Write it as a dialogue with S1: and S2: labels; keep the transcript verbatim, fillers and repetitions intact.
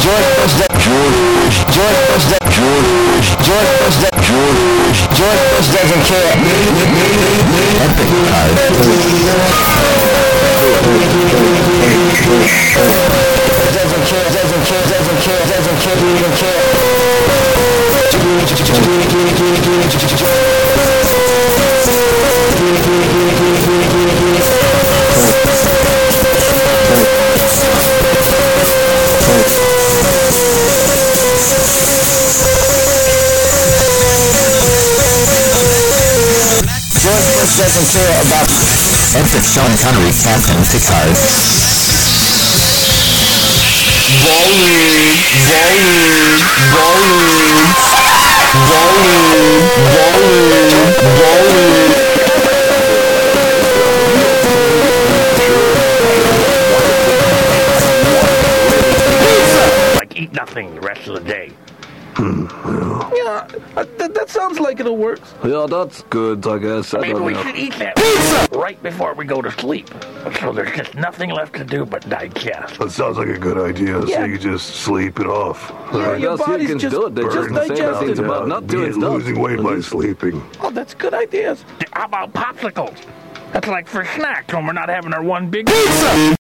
S1: George that George George that George George that George George doesn't care. Epic card. Doesn't care, doesn't care, doesn't care, doesn't care, doesn't care. George doesn't care about epic Sean Connery Captain Picard. Volume, volume, volume, volume, volume, volume.
S2: Like eat nothing the rest of the day.
S3: Hmm, yeah,
S4: Yeah, that, that sounds like it'll work.
S3: yeah, that's good, I guess. I
S2: Maybe
S3: don't
S2: we
S3: know.
S2: should eat that pizza right before we go to sleep. So there's just nothing left to do but digest.
S5: That sounds like a good idea, so
S4: Yeah.
S5: you just sleep it off.
S4: Yeah, your
S3: Yes, you
S4: body's
S3: can
S4: just,
S3: do it. They
S4: just
S3: just say
S4: digest
S3: things
S4: it.
S3: about not doing
S5: Be
S3: stuff.
S5: losing weight by sleeping.
S4: Oh, that's good ideas.
S2: How about popsicles? That's like for snacks when we're not having our one big pizza.